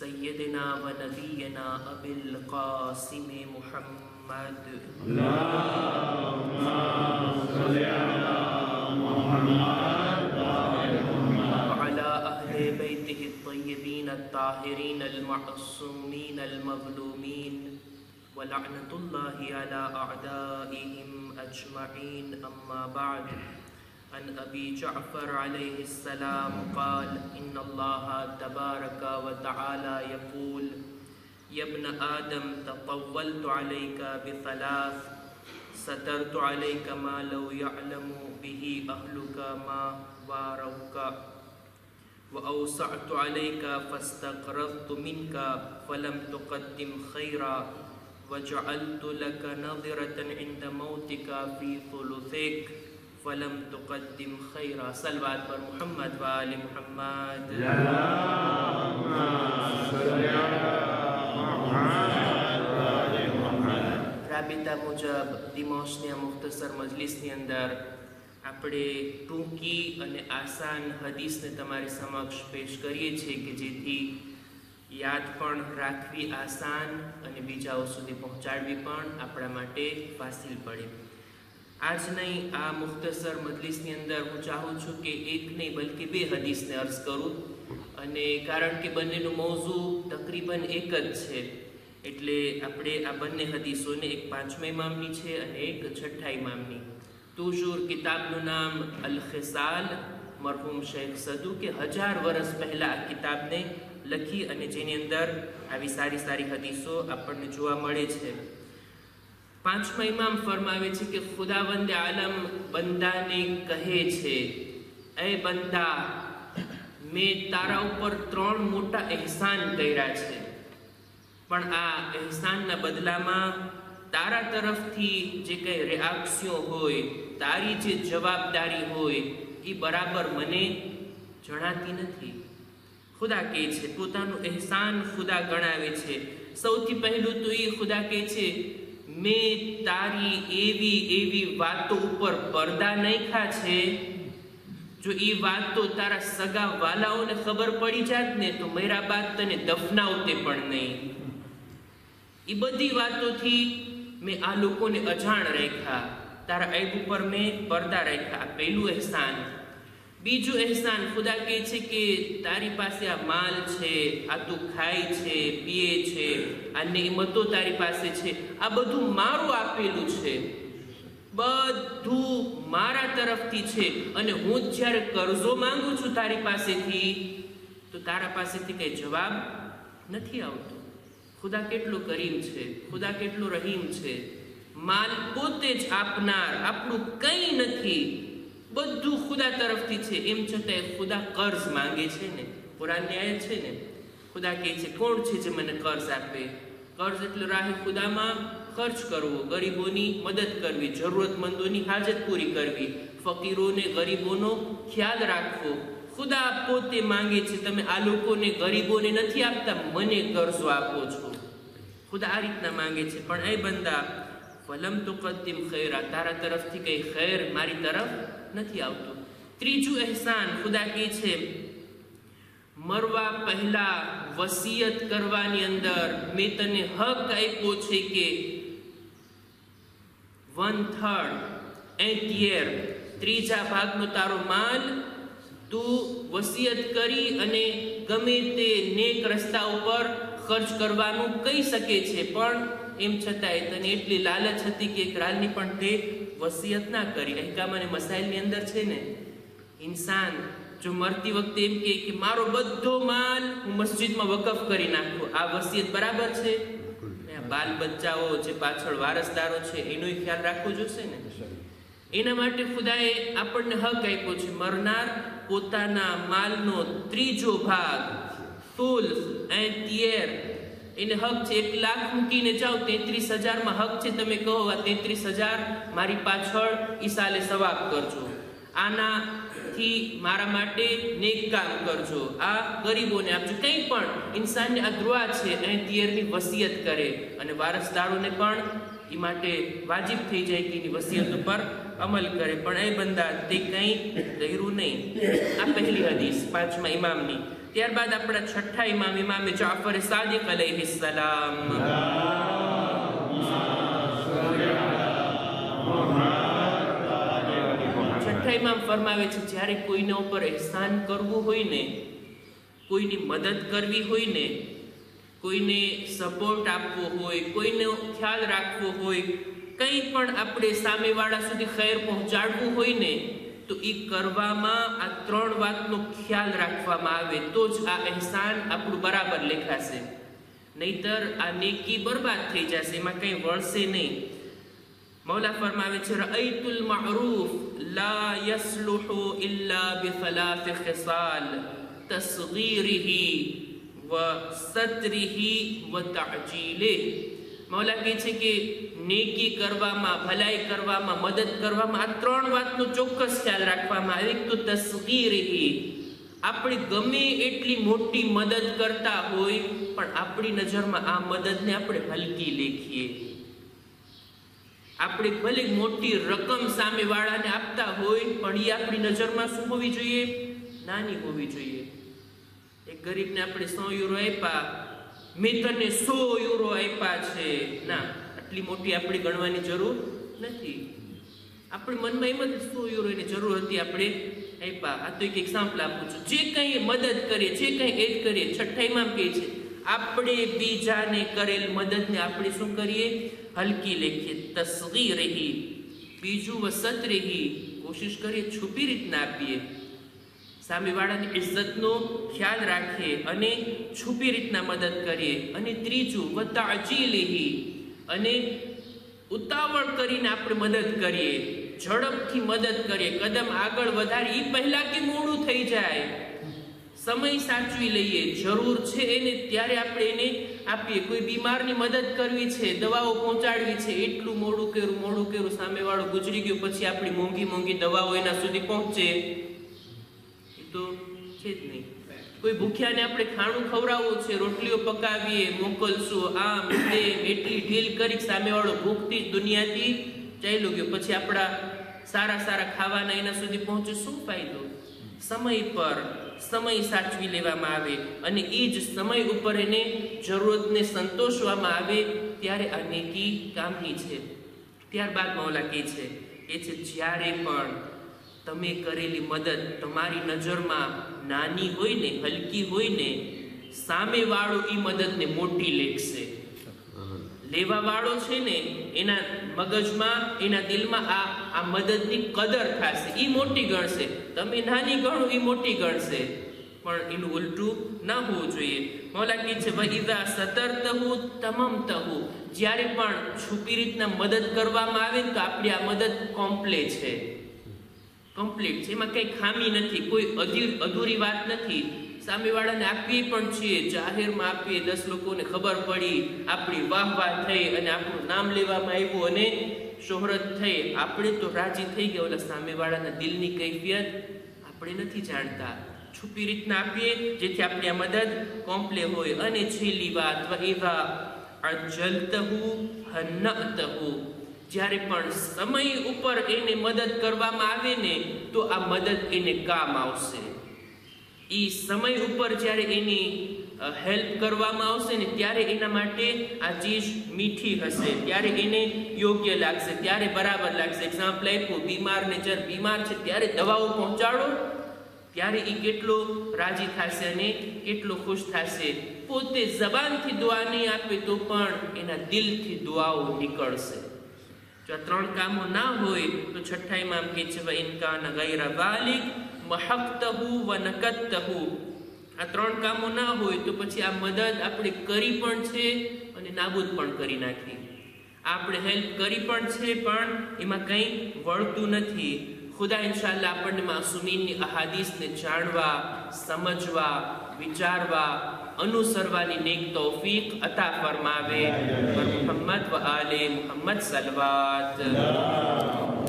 सय्यदना व नबीना अबिल क़ासिम मुहम्मद अल्लाहुम्मा सल्लि अला मुहम्मद व अला अहले बैतिहि अत्तय्यबीन अत्ताहिरीन अल-मअसूमीन अल-मज़लूमीन व लअनतुल्लाहि अला अअदाइहिम अजमईन। अम्मा बाद। अन अबी जअफर अलैहिस्सलाम क़ाल इन्नल्लाह तबारक व तआला यक़ूल यब्न आदम ततव्वलतु अलैका बिसलास सतरतु अलैका मा लौ यअलमु बिही अहलुका मा वारौका व औसअतु अलैका फस्तक़रज़तु मिनका फलम तुक़द्दिम खैरा व जअलतु लका नज़रतन इंद मौतिका फ़ी सुलुसिक फलम तुक़द्दिम खैरा। सलवात पर मुहम्मद व आले मुहम्मद। राबिता मुजब दिमाशनिया मुख्तसर मजलिसनी अंदर આપણે ટૂંકી અને આસાન હદીસને તમારી સમક્ષ પેશ કરીએ છીએ કે જેથી યાદ પણ રાખવી આસાન અને બીજાઓ સુધી પહોંચાડવી પણ આપણા માટે ફાસિલ પડે। આજ નહીં આ મુખ્તસર મજલિસની અંદર હું ચાહું છું કે એક નહીં બલ્કि બે હદીસને અર્ઝ કરું, અને કારણ કે બંનેનું મૌઝૂ તકરીબન એક જ છે એટલે આપણે આ બંને હદીસોને એક 5મા ઇમામની છે અને એક 6ઠા ઇમામની। toujours કિતાબનું નામ અલ ખિસાલ મરહૂમ શેખ સદુ કે 1000 વર્ષ પહેલાં આ કિતાબને લખી અને જેની અંદર આવી સારી સારી હદીસો આપણને જોવા મળે છે। 5મા ઇમામ ફરમાવે છે કે ખુદાવંદ આલમ બંદાને કહે છે, એ બંદા, મેં તારા ઉપર 3 મોટા એહસાન કર્યા છે, પણ આ એહસાનના બદલામાં તારા તરફથી જે કંઈ રિએક્શન હોય, તારી જે જવાબદારી હોય એ બરાબર મને જણાતી નથી। ખુદા કહે છે, પોતાનું એહસાન ખુદા ગણાવે છે। સૌથી પહેલું તો એ ખુદા કહે છે, મેં તારી એવી એવી વાતો ઉપર પડદા નાખ્યા છે, જો એ વાત તો તારા સગા વાલાઓને ખબર પડી જાત ને તો મેરા બાદ તને દફનાવતે પણ નહીં। એ બધી વાતોથી મેં આ લોકોને અજાણ રાખ્યા, તારા ऐब ઉપર મેં પડદા રાખ્યા। આ પહેલું એહસાન। બીજું એહસાન ખુદા કહે છે કે તારી પાસે આ માલ છે, આ તું ખાય છે, પીએ છે, આ નેમતો તારી પાસે છે, આ બધું મારું આપેલું છે, બધું મારા તરફથી છે, અને હું જ્યારે કરજો માંગુ છું તારી પાસેથી તો તારા પાસેથી કંઈ જવાબ નથી આવતો। ખુદા કેટલો કરીમ છે, ખુદા કેટલો રહીમ છે। માલ પોતે જ આપનાર, આપણું કંઈ નથી, બધું ખુદા તરફથી છે, એમ છતાંય ખુદા કર્જ માંગે છે ને। કુરાનની આયત છે ને, ખુદા કહે છે કોણ છે જે મને કર્જ આપે? કર્જ એટલે રાહે ખુદામાં ખર્ચ કરવો, ગરીબોની મદદ કરવી, જરૂરતમંદોની હાજત પૂરી કરવી, ફકીરોને ગરીબોનો ખ્યાલ રાખવો। ખુદા પોતે માંગે છે, તમે આ લોકોને ગરીબોને નથી આપતા, મને કર્જો આપો છો। ખુદા આ રીતના માંગે છે। પણ એ બંદા, ફલમ તુકદ્દિમ ખૈરા, તારા તરફથી કંઈ ખૈર મારી તરફ નથી આવતું। ત્રીજું એહસાન ખુદા કહે છે, મરવા પહેલા વસિયત કરવાની અંદર મેં તને હક આપ્યો છે કે 1/3 1/3 ત્રીજા ભાગનો તારો માલ તું વસિયત કરી અને ગમે તે નેક રસ્તા ઉપર ખર્ચ કરવાનું કહી શકે છે, પણ એમ છતાંય તને એટલી લાલચ હતી કે એક રાલની પણ તે વસિયત ના કરી। અહેકામ અને મસાઇલની અંદર છે ને, ઇન્સાન જો મરતી વખતે એમ કહે કે મારો બધો માલ હું મસ્જિદમાં વકફ કરી નાખું, આ વસિયત બરાબર છે? બાલ બચ્ચાઓ જે પાછળ વારસદારો છે એનોય ખ્યાલ રાખવો જોશે ને। એના માટે ખુદાએ આપણને હક આપ્યો છે, મરનાર પોતાના માલનો ત્રીજો ભાગ સુલ્સ એંતિયર એને હક છે। 1 લાખ મૂકીને જાઓ, 33,000માં હક છે, તમે કહો આ 33,000 મારી પાછળ ઈસાલે સવાબ કરજો, આનાથી મારા માટે નેક કામ કરજો, આ ગરીબોને આપજો, કંઈ પણ ઇન્સાનને આ દુઆ છે એંતિયરની વસિયત કરે, અને વારસદારોને પણ એ માટે વાજિબ થઈ જાય કે એની વસિયત ઉપર અમલ કરે। પણ એ બંદા તે કંઈ કર્યું નહીં। આ પહેલી હદીસ 5મા ઇમામની। ત્યારબાદ આપણા છઠ્ઠા ઇમામ ઇમામ જાફર સાદિક અલૈહિસ્સલામ. છઠ્ઠા ઇમામ ફરમાવે છે, જ્યારે કોઈના ઉપર એહસાન કરવું હોય ને, કોઈની મદદ કરવી હોય ને, કોઈને સપોર્ટ આપવો હોય, કોઈનો ખ્યાલ રાખવો હોય, કંઈ પણ આપણે સામેવાળા સુધી ખૈર પહોંચાડવું હોય ને, તો એ કરવામાં આ ત્રણ વાતનો ખ્યાલ રાખવામાં આવે તો જ આ એહસાન આપણું બરાબર લેખાશે. નહીતર આ નેકી બરબાદ થઈ જશે, એમાં કંઈ વળશે નહીં. મૌલા ફરમાવે છે, રઅયતુલ મારૂફ લા યસ્લુહુ ઇલ્લા બિસલાસ ખિસાલ તસગીરિહી વ સત્રિહી વ તાજીલિહ. મૌલા કહે છે કે નેકી કરવામાં, ભલાઈ કરવામાં, મદદ કરવામાં આ ત્રણ વાતનો ચોક્કસ ખ્યાલ રાખવામાં આવે. તો તસગીરિહી, આપણે ગમે એટલી મોટી મદદ કરતા હોય પણ આપણી નજરમાં આ મદદને આપણે હલકી લેખીએ. આપણે ભલે મોટી રકમ સામેવાળાને આપતા હોય પણ એ આપણી નજરમાં શું હોવી જોઈએ? નાની હોવી જોઈએ. એક ગરીબને આપણે 100 યુરો આપ્યા, મેં તને 100 યુરો આપ્યા છે, ના, આટલી મોટી આપણે ગણવાની જરૂર નથી. આપણે મનમાં એમ જ 100 યુરોની જરૂર હતી, આપણે આપ્યા. આ તો એક એક્ઝામ્પલ આપું છું. જે કંઈ મદદ કરીએ, જે કંઈ એડ કરીએ, છઠ્ઠા ઇમામ કહે છે આપણે બીજાને કરેલ મદદને આપણે શું કરીએ? હલકી લેખીએ. તસગીરિહી. બીજું વસત્રિહી, કોશિશ કરીએ છુપી રીતના આપીએ, સામેવાળાની ઇજ્જતનો ખ્યાલ રાખીએ અને છુપી રીતના મદદ કરીએ. અને ત્રીજું વતાજીલિહી, અને ઉતાવળ કરીને આપણે મદદ કરીએ, ઝડપથી મદદ કરીએ, કદમ આગળ વધારીએ એ પહેલા કે મોડું થઈ જાય. સમય સાચવી લઈએ, જરૂર છે એને ત્યારે આપણે એને આપીએ. કોઈ બીમારની મદદ કરવી છે, દવાઓ પહોંચાડવી છે, એટલું મોડું કર્યું, સામેવાળો ગુજરી ગયો, પછી આપણી મોંઘી મોંઘી દવાઓ એના સુધી પહોંચે એ તો છે જ નહીં. કોઈ ભૂખ્યાને આપણે ખાણું ખવડાવવું છે, રોટલીઓ પકાવીએ, મોકલશું, આમ તેમ, એટલી ઢીલ કરી સામેવાળો ભૂખથી જ દુનિયાથી ચાલ્યો ગયો, પછી આપણા સારા ખાવાના એના સુધી પહોંચે, શું ફાયદો? સમય પર સમય સાચવી લેવામાં આવે અને એ જ સમય ઉપર એને જરૂરતને સંતોષવામાં આવે ત્યારે આ નેકી કામની છે. ત્યારબાદ મૌલા કહે છે જ્યારે પણ તમે કરેલી મદદ તમારી નજરમાં નાની હોય ને, હલકી હોય ને, સામેવાળો એ મદદને મોટી લેખશે. લેવાવાળો છે ને એના મગજમાં, એના દિલમાં આ મદદની કદર થશે, એ મોટી ગણશે. તમે નાની ગણો, એ મોટી ગણશે. પણ એનું ઉલટું ના હોવું જોઈએ. મૌલા કહે છે વઇઝા સતરતહુ તમમતહુ, જ્યારે પણ છુપી રીતના મદદ કરવામાં આવે તો આપણી આ મદદ કમ્પ્લીટ છે, એમાં કંઈ ખામી નથી, કોઈ અધૂરી વાત નથી. સામેવાળાને આપીએ પણ છીએ, જાહેરમાં આપીએ, 10 લોકોને ખબર પડી, આપણી વાહ થઈ અને આપણું નામ લેવામાં આવ્યું અને શોહરત થઈ, આપણે તો રાજી થઈ ગયા. ઓલા સામેવાળાના દિલની કૈફિયત આપણે નથી જાણતા. છુપી રીતના આપીએ જેથી આપણી આ મદદ કોમ્પ્લે હોય. અને છેલ્લી વાત વઇઝા અજલતહુ હન્નતહુ, જ્યારે પણ સમય ઉપર એને મદદ કરવામાં આવે ને તો આ મદદ એને કામ આવશે. એ સમય ઉપર જ્યારે એની હેલ્પ કરવામાં આવશે ને ત્યારે એના માટે આ ચીજ મીઠી હશે, ત્યારે એને યોગ્ય લાગશે, ત્યારે બરાબર લાગશે. એક્ઝામ્પલ આપ્યું, બીમારને જ્યારે બીમાર છે ત્યારે દવાઓ પહોંચાડો, ત્યારે એ કેટલો રાજી થશે અને કેટલો ખુશ થશે. પોતે જબાનથી દુઆ નહીં આપે તો પણ એના દિલથી દુઆઓ નીકળશે. જો આ 3 કામો ના હોય તો છઠ્ઠા ઇમામ કહે છે વ ઇન કાન ગૈરા ઝાલિક મહક્તહુ વ નકતહુ, આ 3 કામો ના હોય તો પછી આ મદદ આપણે કરી પણ છે અને નાબૂદ પણ કરી નાખી. આપણે હેલ્પ કરી પણ છે પણ એમાં કંઈ વળતું નથી. ખુદા ઇન્શાઅલ્લાહ આપણને માસૂમીનની અહાદીસને જાણવા, સમજવા, વિચારવા, અનુસરવાની નેક તૌફીક અતા ફરમાવે. પર મુહમ્મદ વ આલે મુહમ્મદ સલવાત.